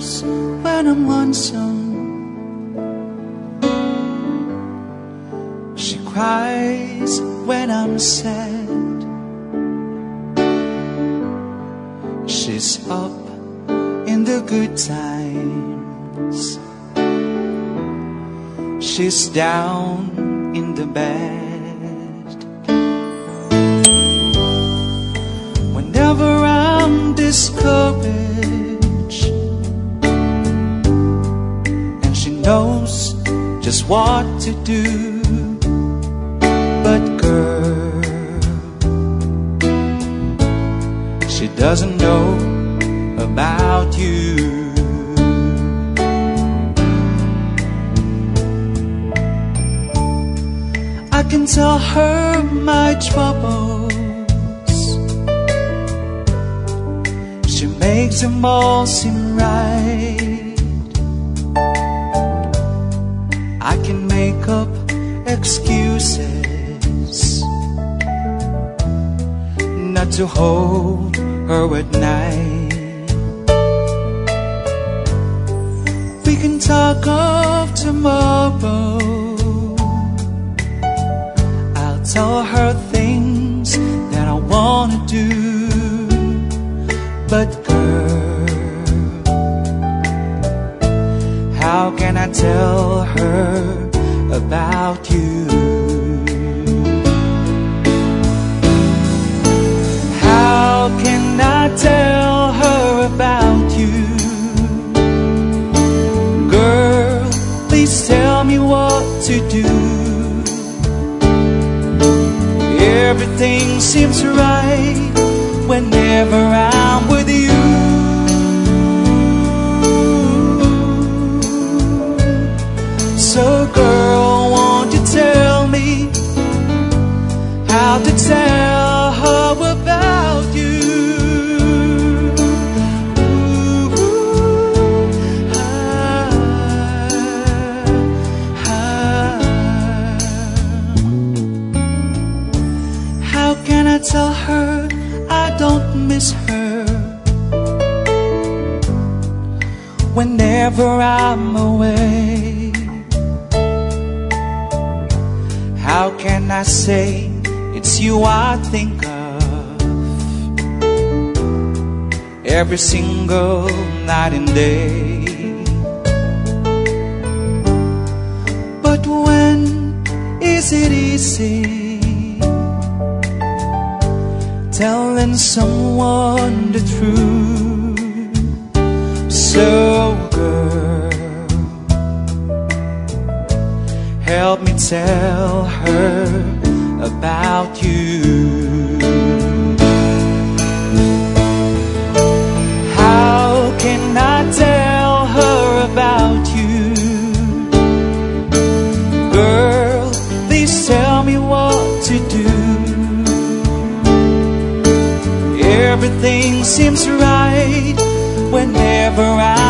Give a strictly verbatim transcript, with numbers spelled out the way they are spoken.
cries when I'm lonesome. She cries when I'm sad. She's up in the good times. She's down in the bad. Whenever I'm discouraged, and she knows just what to do. But girl, she doesn't know about you. I can tell her my troubles. She makes them all seem right. I can make up excuses not to hold her at night. We can talk of tomorrow. I'll tell her things that I wanna do. But girl, how can I tell her about you? How can I tell her about you? Girl, please tell me what to do. Everything seems right whenever I'm with you. So girl, won't you tell me how to tell her about you? Ooh, ah, ah. How can I tell her I don't miss her whenever I'm away? How can I say it's you I think of every single night and day? But when is it easy telling someone the truth? So girl, help me tell her about you. How can I tell her about you? Girl, please tell me what to do. Everything seems right whenever I